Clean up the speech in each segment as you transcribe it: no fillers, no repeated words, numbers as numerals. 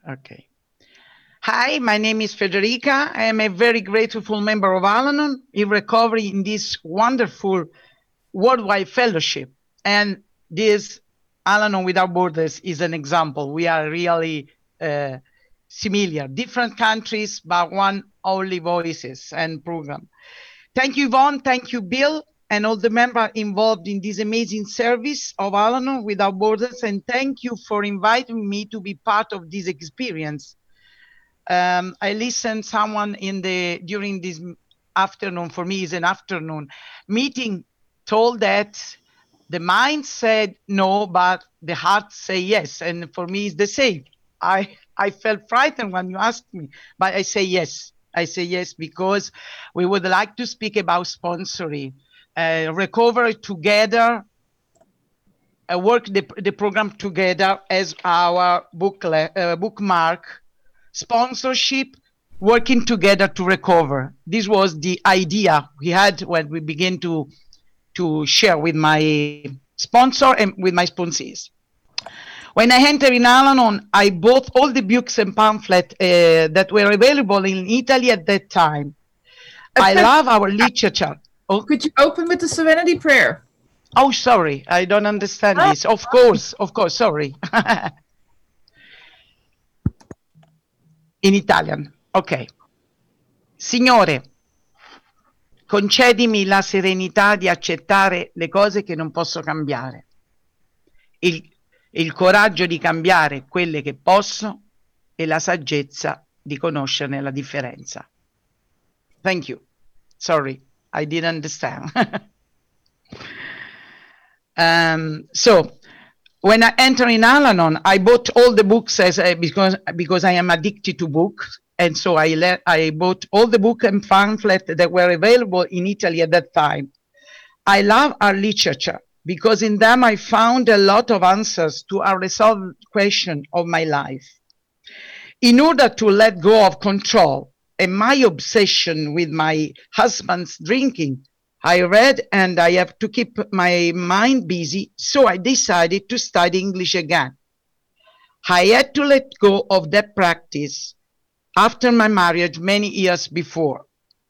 Okay. Hi, my name is Federica. I am a very grateful member of Al-Anon in recovery in this wonderful worldwide fellowship. And this Al-Anon Without Borders is an example. We are really similar, different countries, but one only voices and program. Thank you, Yvonne. Thank you, Bill, and all the members involved in this amazing service of Al-Anon Without Borders. And thank you for inviting me to be part of this experience. I listened someone during this afternoon, for me is an afternoon meeting, told that the mind said no, but the heart say yes. And for me it's the same. I felt frightened when you asked me, but I say yes. I say yes because we would like to speak about sponsoring, recover together, work the program together as our bookmark, sponsorship, working together to recover. This was the idea we had when we began to share with my sponsor and with my sponsees. When I entered in Al-Anon, I bought all the books and pamphlets that were available in Italy at that time. I love our literature. Oh. Could you open with the Serenity Prayer? Oh, sorry, I don't understand this. Of course, sorry. In Italian, ok. Signore, concedimi la serenità di accettare le cose che non posso cambiare, il coraggio di cambiare quelle che posso e la saggezza di conoscerne la differenza. Thank you. Sorry, I didn't understand. So, when I entered in Al-Anon, I bought all the books because I am addicted to books. And so I bought all the books and pamphlets that were available in Italy at that time. I love our literature because in them I found a lot of answers to unresolved questions of my life. In order to let go of control and my obsession with my husband's drinking, I read and I have to keep my mind busy, so I decided to study English again. I had to let go of that practice after my marriage many years before.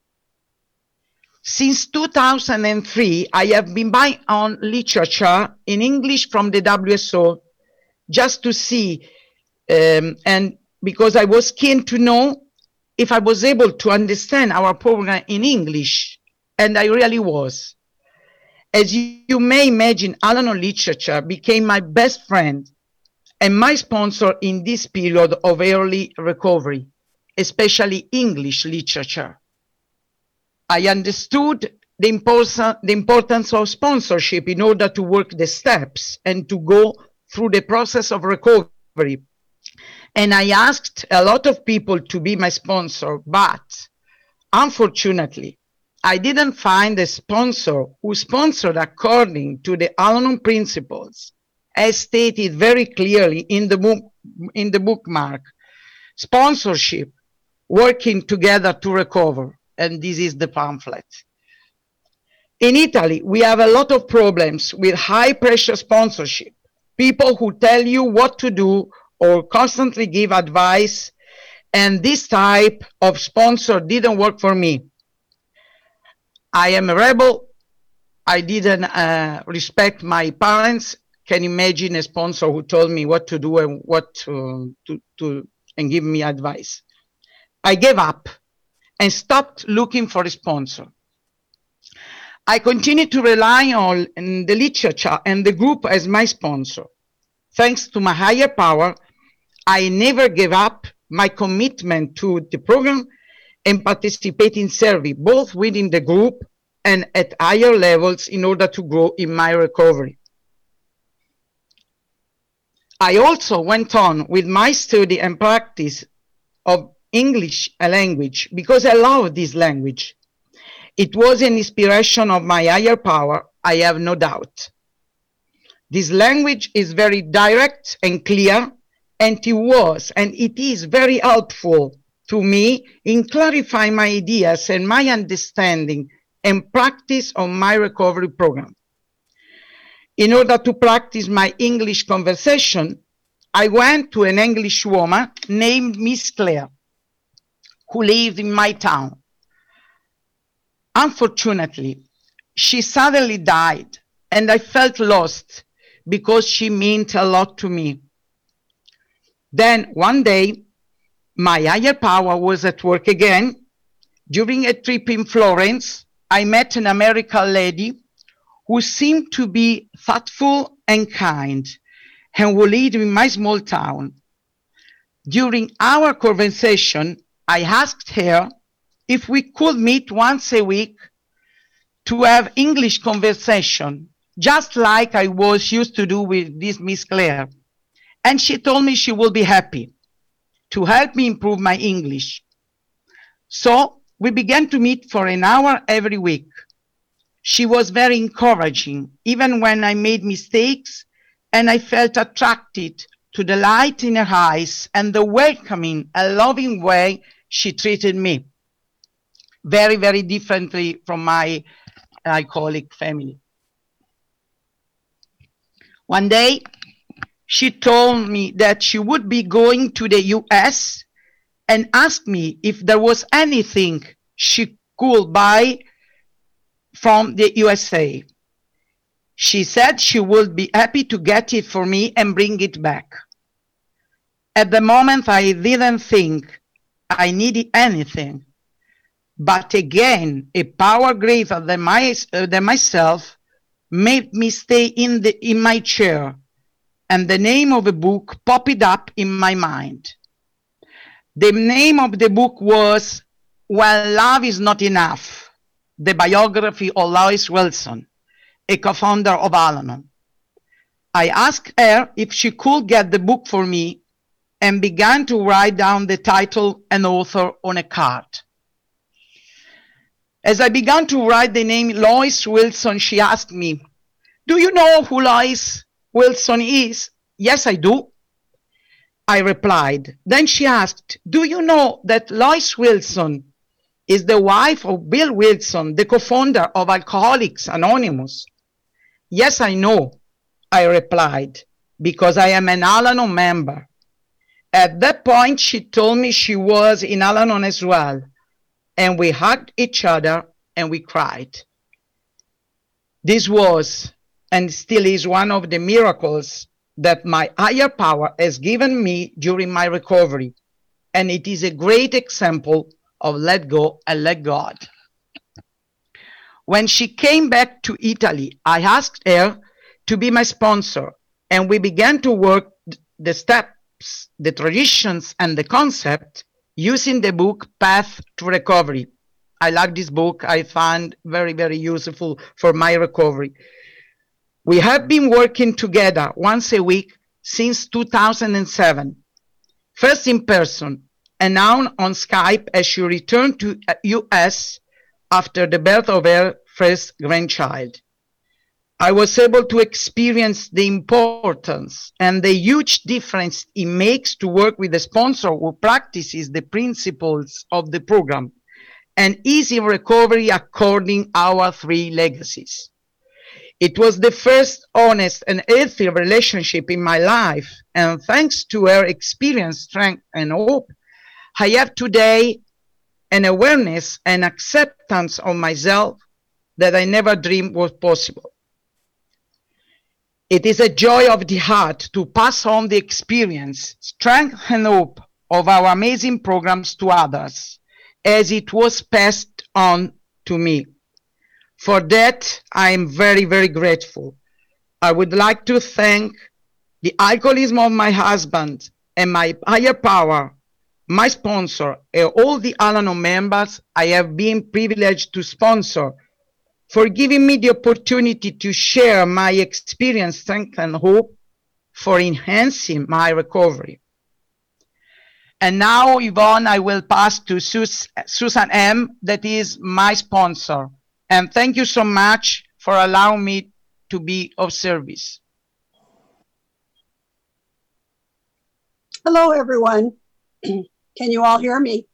Since 2003, I have been buying on literature in English from the WSO just to see, and because I was keen to know if I was able to understand our program in English. And I really was. As you may imagine, Al-Anon literature became my best friend and my sponsor in this period of early recovery, especially English literature. I understood the importance of sponsorship in order to work the steps and to go through the process of recovery. And I asked a lot of people to be my sponsor, but unfortunately, I didn't find a sponsor who sponsored according to the Al-Anon principles, as stated very clearly in the bookmark. Sponsorship, working together to recover, and this is the pamphlet. In Italy, we have a lot of problems with high pressure sponsorship, people who tell you what to do or constantly give advice, and this type of sponsor didn't work for me. I am a rebel. I didn't respect my parents. Can you imagine a sponsor who told me what to do and what to and give me advice? I gave up and stopped looking for a sponsor. I continued to rely on the literature and the group as my sponsor. Thanks to my higher power, I never gave up my commitment to the program and participate in service, both within the group and at higher levels in order to grow in my recovery. I also went on with my study and practice of English language because I love this language. It was an inspiration of my higher power, I have no doubt. This language is very direct and clear, and it was and it is very helpful to me in clarifying my ideas and my understanding and practice on my recovery program. In order to practice my English conversation, I went to an English woman named Miss Claire, who lived in my town. Unfortunately, she suddenly died, and I felt lost because she meant a lot to me. Then one day, my higher power was at work again. During a trip in Florence, I met an American lady who seemed to be thoughtful and kind, and who lived in my small town. During our conversation, I asked her if we could meet once a week to have English conversation, just like I was used to do with this Miss Claire. And she told me she would be happy to help me improve my English. So we began to meet for an hour every week. She was very encouraging, even when I made mistakes, and I felt attracted to the light in her eyes and the welcoming and loving way she treated me. Very, very differently from my alcoholic family. One day, she told me that she would be going to the US and asked me if there was anything she could buy from the USA. She said she would be happy to get it for me and bring it back. At the moment, I didn't think I needed anything. But again, a power greater than myself made me stay in my chair, and the name of a book popped up in my mind. The name of the book was When Love Is Not Enough, the biography of Lois Wilson, a co-founder of Al-Anon. I asked her if she could get the book for me and began to write down the title and author on a card. As I began to write the name Lois Wilson, she asked me, "Do you know who Lois Wilson is?" "Yes, I do," I replied. Then she asked, "Do you know that Lois Wilson is the wife of Bill Wilson, the co-founder of Alcoholics Anonymous?" "Yes, I know," I replied, "because I am an Al-Anon member." At that point, she told me she was in Al-Anon as well, and we hugged each other and we cried. This was and still is one of the miracles that my higher power has given me during my recovery, and it is a great example of let go and let God. When she came back to Italy, I asked her to be my sponsor, and we began to work the steps, the traditions, and the concept using the book Path to Recovery. I like this book. I find very, very useful for my recovery. We have been working together once a week since 2007, first in person and now on Skype as she returned to US after the birth of her first grandchild. I was able to experience the importance and the huge difference it makes to work with a sponsor who practices the principles of the program and easy recovery according to our three legacies. It was the first honest and healthy relationship in my life, and thanks to her experience, strength, and hope, I have today an awareness and acceptance of myself that I never dreamed was possible. It is a joy of the heart to pass on the experience, strength, and hope of our amazing programs to others, as it was passed on to me. For that, I am very, very grateful. I would like to thank the alcoholism of my husband and my higher power, my sponsor, and all the Al-Anon members I have been privileged to sponsor, for giving me the opportunity to share my experience, strength, and hope for enhancing my recovery. And now, Yvonne, I will pass to Susan M., that is my sponsor. And thank you so much for allowing me to be of service. Hello, everyone. Can you all hear me?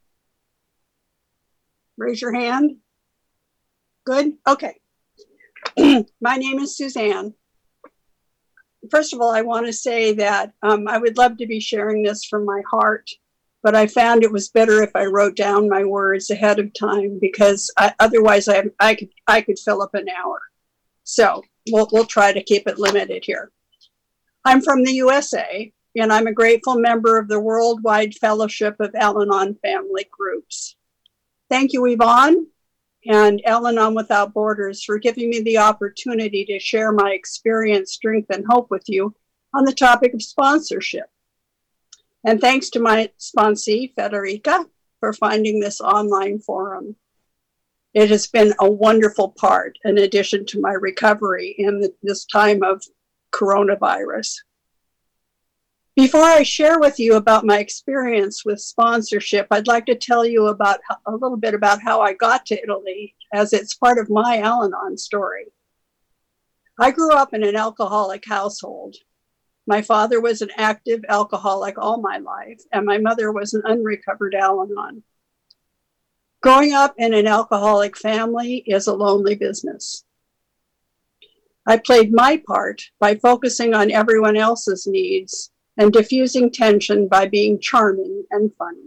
Raise your hand. Good? Okay. My name is Suzanne. first of all, I want to say that I would love to be sharing this from my heart, but I found it was better if I wrote down my words ahead of time because otherwise I could fill up an hour. So we'll try to keep it limited here. I'm from the USA, and I'm a grateful member of the Worldwide Fellowship of Al-Anon Family Groups. Thank you, Yvonne and Al-Anon Without Borders, for giving me the opportunity to share my experience, strength, and hope with you on the topic of sponsorship. And thanks to my sponsee, Federica, for finding this online forum. It has been a wonderful part in addition to my recovery in this time of coronavirus. Before I share with you about my experience with sponsorship, I'd like to tell you about a little bit about how I got to Italy, as it's part of my Al-Anon story. I grew up in an alcoholic household. My father was an active alcoholic all my life, and my mother was an unrecovered Al-Anon. Growing up in an alcoholic family is a lonely business. I played my part by focusing on everyone else's needs and diffusing tension by being charming and funny.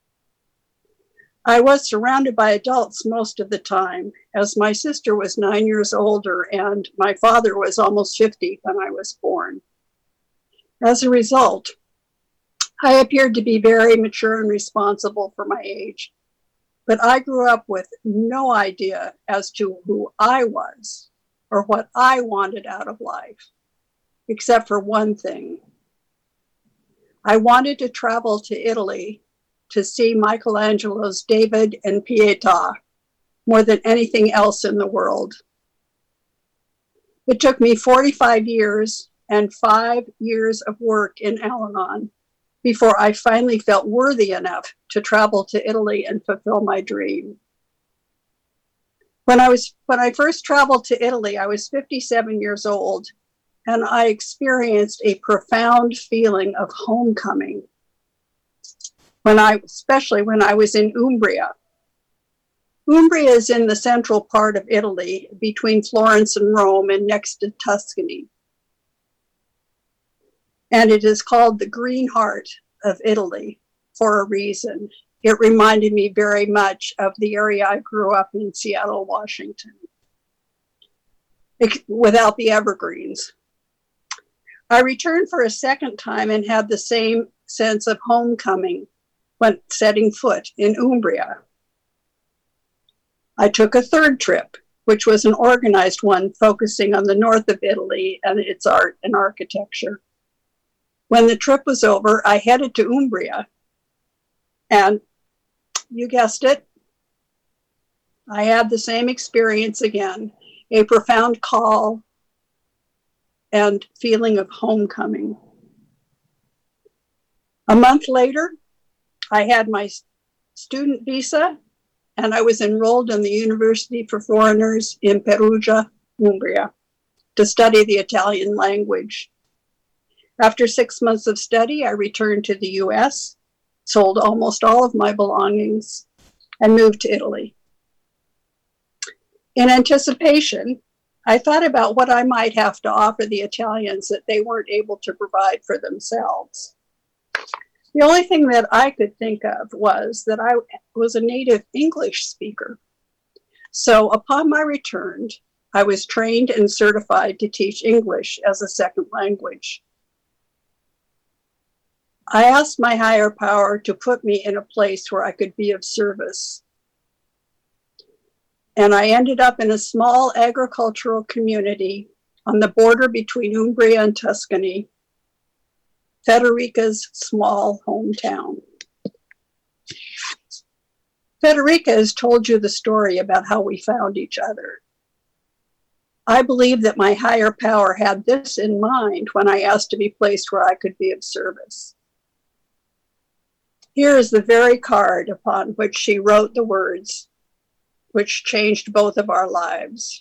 I was surrounded by adults most of the time, as my sister was 9 years older and my father was almost 50 when I was born. As a result, I appeared to be very mature and responsible for my age, but I grew up with no idea as to who I was or what I wanted out of life, except for one thing. I wanted to travel to Italy to see Michelangelo's David and Pietà more than anything else in the world. It took me 45 years and 5 years of work in Al-Anon before I finally felt worthy enough to travel to Italy and fulfill my dream. When I first traveled to Italy, I was 57 years old, and I experienced a profound feeling of homecoming, especially when I was in Umbria. Umbria is in the central part of Italy, between Florence and Rome and next to Tuscany. And it is called the Green Heart of Italy for a reason. It reminded me very much of the area I grew up in, Seattle, Washington, without the evergreens. I returned for a second time and had the same sense of homecoming when setting foot in Umbria. I took a third trip, which was an organized one focusing on the north of Italy and its art and architecture. When the trip was over, I headed to Umbria, and you guessed it, I had the same experience again, a profound call and feeling of homecoming. A month later, I had my student visa, and I was enrolled in the University for Foreigners in Perugia, Umbria, to study the Italian language. After 6 months of study, I returned to the US, sold almost all of my belongings, and moved to Italy. In anticipation, I thought about what I might have to offer the Italians that they weren't able to provide for themselves. The only thing that I could think of was that I was a native English speaker. So upon my return, I was trained and certified to teach English as a second language. I asked my higher power to put me in a place where I could be of service. And I ended up in a small agricultural community on the border between Umbria and Tuscany, Federica's small hometown. Federica has told you the story about how we found each other. I believe that my higher power had this in mind when I asked to be placed where I could be of service. Here is the very card upon which she wrote the words, which changed both of our lives.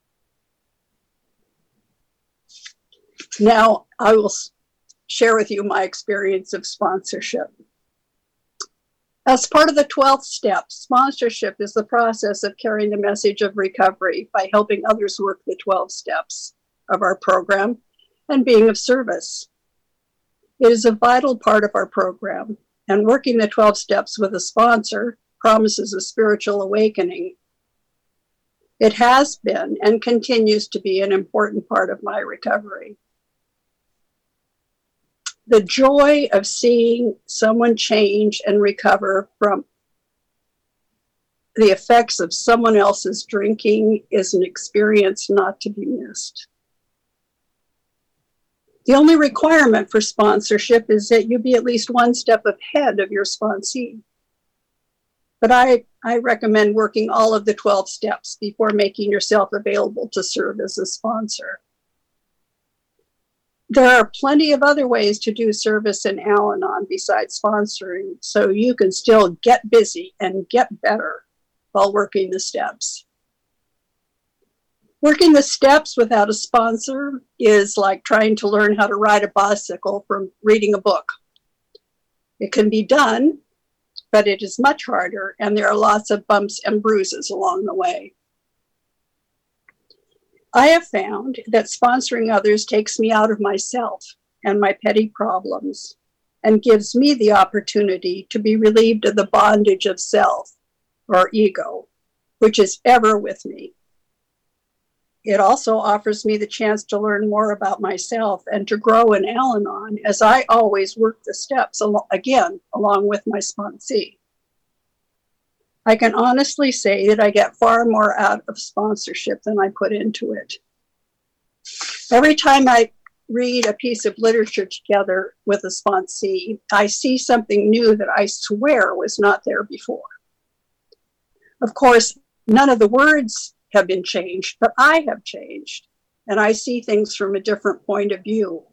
Now I will share with you my experience of sponsorship. As part of the 12th step, sponsorship is the process of carrying the message of recovery by helping others work the 12 steps of our program and being of service. It is a vital part of our program, and working the 12 steps with a sponsor promises a spiritual awakening. It has been and continues to be an important part of my recovery. The joy of seeing someone change and recover from the effects of someone else's drinking is an experience not to be missed. The only requirement for sponsorship is that you be at least one step ahead of your sponsee. But I recommend working all of the 12 steps before making yourself available to serve as a sponsor. There are plenty of other ways to do service in Al-Anon besides sponsoring, so you can still get busy and get better while working the steps. Working the steps without a sponsor is like trying to learn how to ride a bicycle from reading a book. It can be done, but it is much harder, and there are lots of bumps and bruises along the way. I have found that sponsoring others takes me out of myself and my petty problems and gives me the opportunity to be relieved of the bondage of self or ego, which is ever with me. It also offers me the chance to learn more about myself and to grow in Al-Anon as I always work the steps along with my sponsee. I can honestly say that I get far more out of sponsorship than I put into it. Every time I read a piece of literature together with a sponsee, I see something new that I swear was not there before. Of course, none of the words have been changed, but I have changed, and I see things from a different point of view.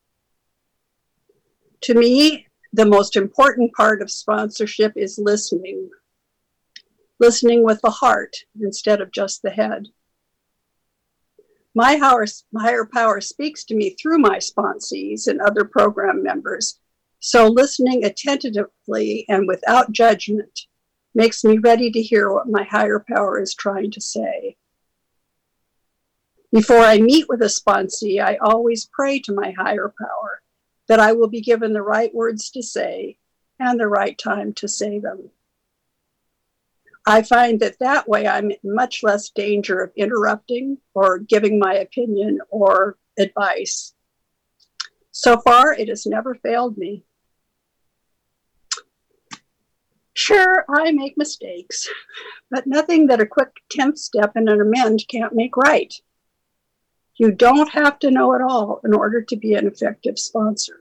To me, the most important part of sponsorship is listening. Listening with the heart instead of just the head. My higher power speaks to me through my sponsees and other program members, so listening attentively and without judgment makes me ready to hear what my higher power is trying to say. Before I meet with a sponsee, I always pray to my higher power that I will be given the right words to say and the right time to say them. I find that way I'm in much less danger of interrupting or giving my opinion or advice. So far, it has never failed me. Sure, I make mistakes, but nothing that a quick 10th step and an amend can't make right. You don't have to know it all in order to be an effective sponsor.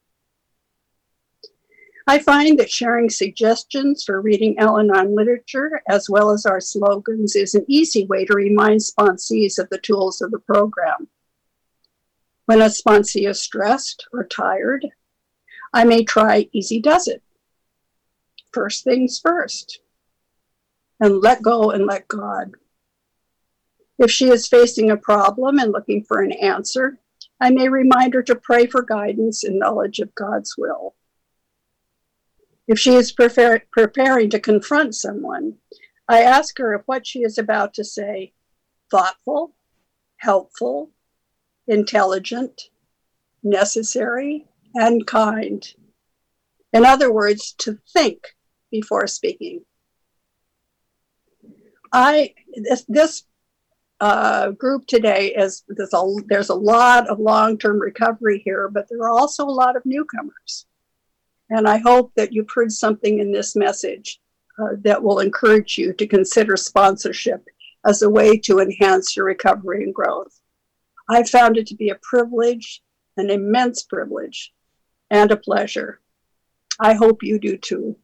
I find that sharing suggestions for reading Al-Anon literature, as well as our slogans, is an easy way to remind sponsees of the tools of the program. When a sponsee is stressed or tired, I may try Easy Does It. First things first. And let go and let God. If she is facing a problem and looking for an answer, I may remind her to pray for guidance and knowledge of God's will. If she is preparing to confront someone, I ask her if what she is about to say thoughtful, helpful, intelligent, necessary, and kind. In other words, to think before speaking. This group today there's a lot of long-term recovery here, but there are also a lot of newcomers. And I hope that you've heard something in this message that will encourage you to consider sponsorship as a way to enhance your recovery and growth. I found it to be a privilege, an immense privilege, and a pleasure. I hope you do too.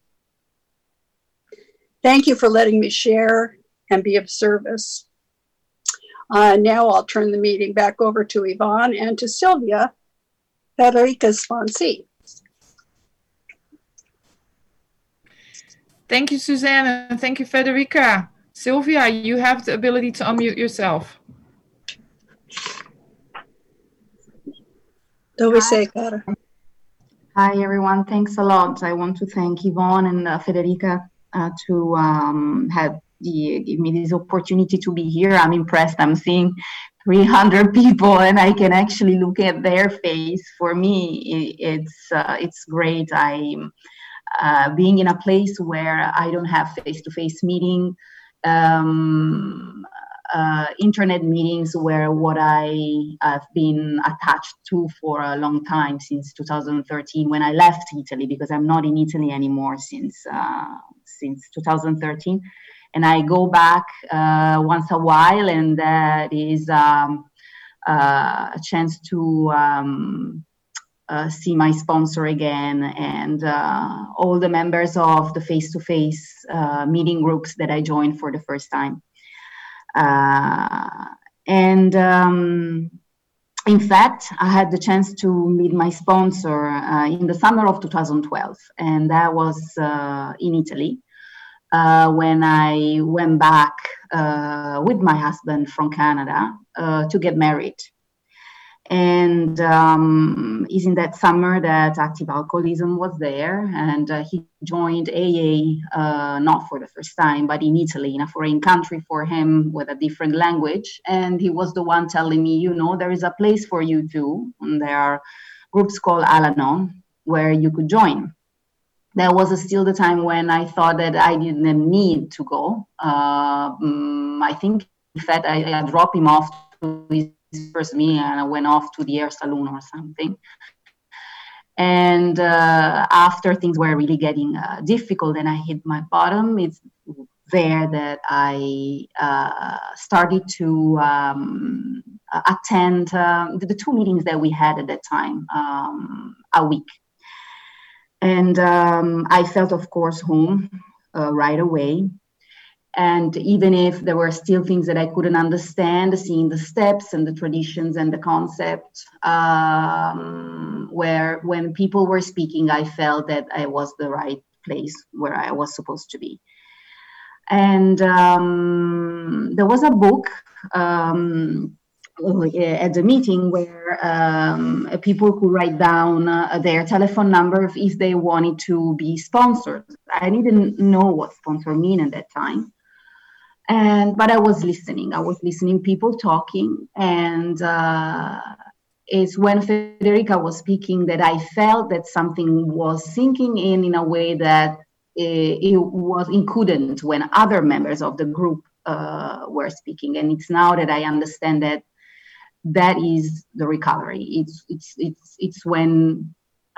Thank you for letting me share and be of service. Now I'll turn the meeting back over to Yvonne and to Sylvia, Federica's sponsee. Thank you, Suzanne, and thank you, Federica. Sylvia, you have the ability to unmute yourself. Dove sei, cara? Hi, everyone. Thanks a lot. I want to thank Yvonne and Federica to give me this opportunity to be here. I'm impressed. I'm seeing 300 people and I can actually look at their face, for me, it's great. I'm being in a place where I don't have face-to-face meeting, internet meetings where what have been attached to for a long time, since 2013 when I left Italy, because I'm not in Italy anymore since 2013. And I go back once a while, and that is a chance to see my sponsor again, and all the members of the face-to-face meeting groups that I joined for the first time. And in fact, I had the chance to meet my sponsor in the summer of 2012, and that was in Italy. When I went back with my husband from Canada to get married. And it's in that summer that Active Alcoholism was there, and he joined AA, not for the first time, but in Italy, in a foreign country for him with a different language. And he was the one telling me, you know, there is a place for you too, and there are groups called Al-Anon where you could join. That was still the time when I thought that I didn't need to go. I think, in fact, I dropped him off to his first meeting and I went off to the Air Saloon or something. And after things were really getting difficult and I hit my bottom, it's there that I started to attend the 2 meetings that we had at that time, a week. And I felt, of course, home right away. And even if there were still things that I couldn't understand, seeing the steps and the traditions and the concepts, where when people were speaking, I felt that I was the right place where I was supposed to be. And there was a book at the meeting where people could write down their telephone number if they wanted to be sponsored. I didn't know what sponsor mean at that time. But I was listening people talking, and it's when Federica was speaking that I felt that something was sinking in a way that it couldn't when other members of the group were speaking. And it's now that I understand that is the recovery. It's when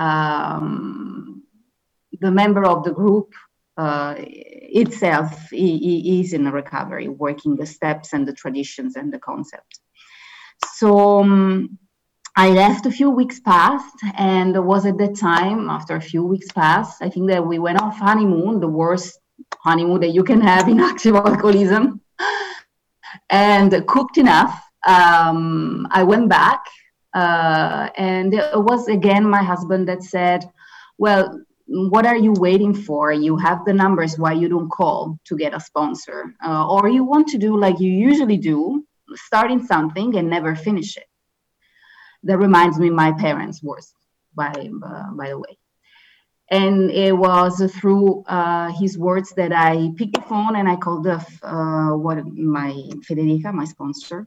the member of the group itself is in a recovery, working the steps and the traditions and the concept. So I left, a few weeks passed, and it was at that time, after a few weeks passed, I think that we went off honeymoon, the worst honeymoon that you can have in active alcoholism, and cooked enough. I went back, and it was again my husband that said, well, what are you waiting for? You have the numbers, why you don't call to get a sponsor? Or you want to do like you usually do, starting something and never finish it. That reminds me of my parents' words, by the way. And it was through his words that I picked the phone and I called Federica, my sponsor.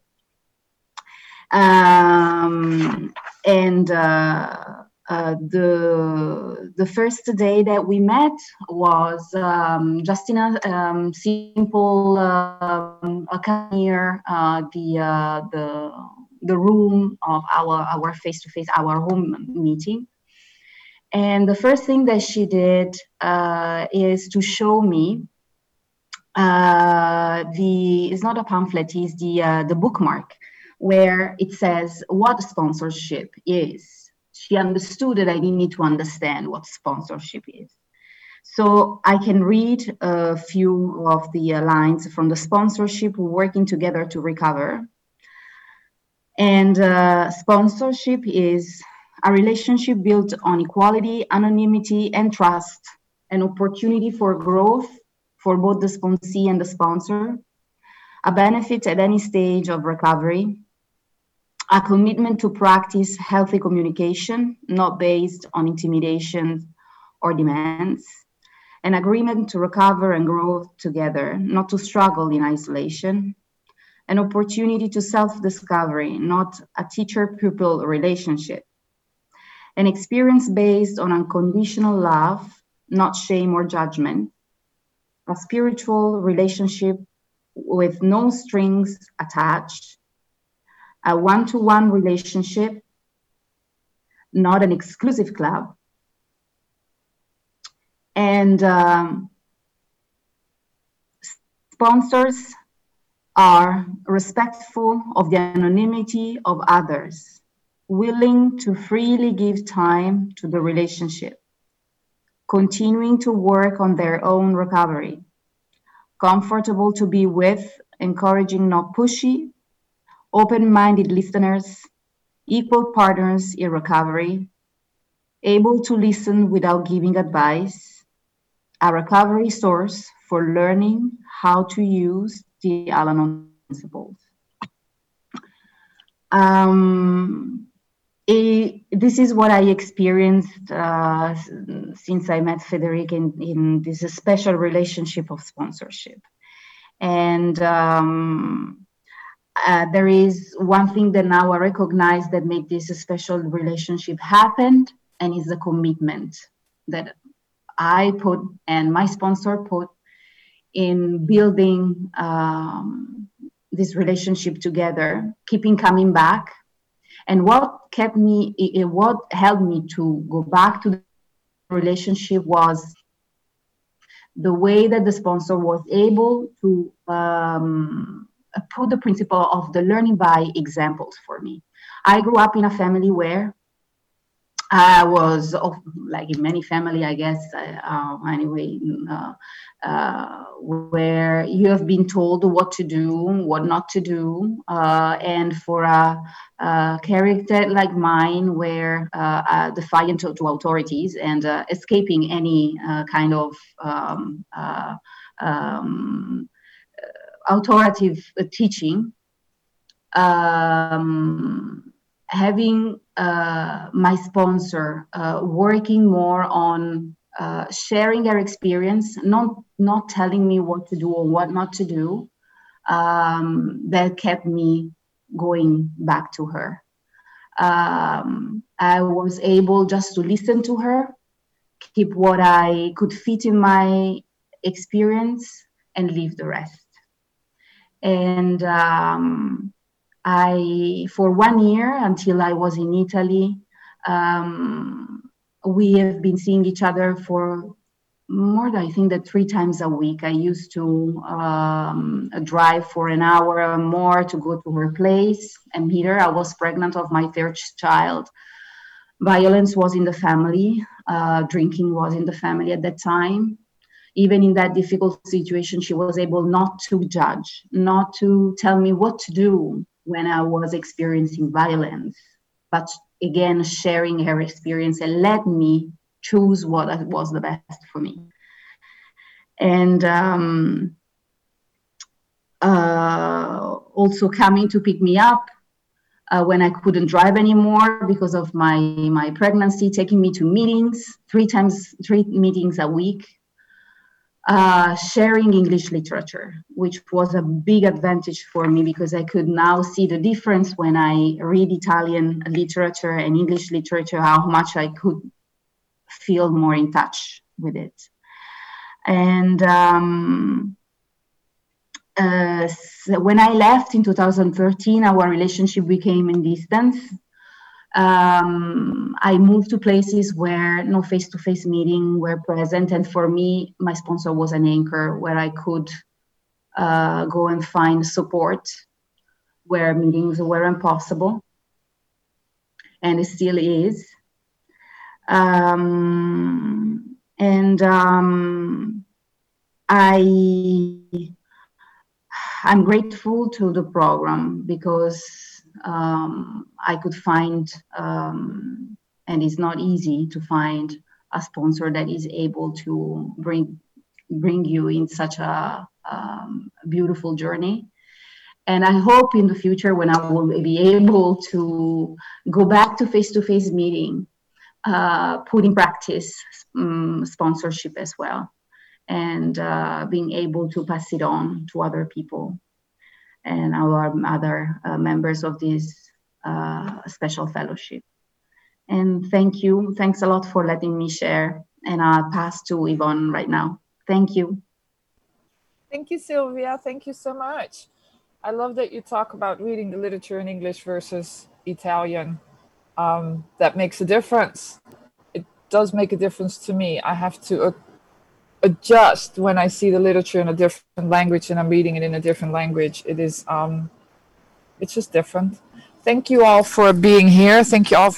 The first day that we met was just in a simple near the room of our face-to-face, our home meeting. And the first thing that she did is to show me it's not a pamphlet, it's the bookmark where it says what sponsorship is. She understood that I didn't need to understand what sponsorship is. So I can read a few of the lines from the sponsorship, working together to recover. And sponsorship is a relationship built on equality, anonymity, and trust, an opportunity for growth for both the sponsee and the sponsor, a benefit at any stage of recovery, a commitment to practice healthy communication, not based on intimidation or demands, an agreement to recover and grow together, not to struggle in isolation, an opportunity to self-discovery, not a teacher-pupil relationship, an experience based on unconditional love, not shame or judgment, a spiritual relationship with no strings attached, a one-to-one relationship, not an exclusive club, and sponsors are respectful of the anonymity of others, willing to freely give time to the relationship, continuing to work on their own recovery, comfortable to be with, encouraging, not pushy, open-minded listeners, equal partners in recovery, able to listen without giving advice, a recovery source for learning how to use the Al-Anon principles. This is what I experienced since I met Federica in this special relationship of sponsorship. And there is one thing that now I recognize that made this special relationship happen, and is the commitment that I put and my sponsor put in building this relationship together, keeping coming back. And what helped me to go back to the relationship was the way that the sponsor was able to put the principle of the learning by examples for me. I grew up in a family where I was, like in many family, I guess, anyway, where you have been told what to do, what not to do. And for a character like mine, where defiant to authorities and escaping any kind of authoritative teaching, having my sponsor working more on sharing her experience, not telling me what to do or what not to do, that kept me going back to her. I was able just to listen to her, keep what I could fit in my experience, and leave the rest. And for 1 year, until I was in Italy, we have been seeing each other for more than, I think, that 3 times a week. I used to drive for an hour or more to go to her place and meet her. I was pregnant of my 3rd child. Violence was in the family. Drinking was in the family at that time. Even in that difficult situation, she was able not to judge, not to tell me what to do when I was experiencing violence, but again, sharing her experience and let me choose what was the best for me. And also coming to pick me up when I couldn't drive anymore because of my pregnancy, taking me to meetings, 3 meetings a week. Sharing English literature, which was a big advantage for me because I could now see the difference when I read Italian literature and English literature, how much I could feel more in touch with it. And so when I left in 2013, our relationship became in distance. I moved to places where no face-to-face meeting were present. And for me, my sponsor was an anchor where I could go and find support where meetings were impossible. And it still is. I'm grateful to the program because I could find, and it's not easy to find a sponsor that is able to bring you in such a beautiful journey. And I hope in the future when I will be able to go back to face-to-face meeting, put in practice sponsorship as well, and being able to pass it on to other people. and our other members of this special fellowship. And thank you. Thanks a lot for letting me share. And I'll pass to Yvonne right now. Thank you. Thank you, Sylvia. Thank you so much. I love that you talk about reading the literature in English versus Italian. That makes a difference. It does make a difference to me. I have to adjust when I see the literature in a different language and I'm reading it in a different language. It is, it's just different. Thank you all for being here. Thank you all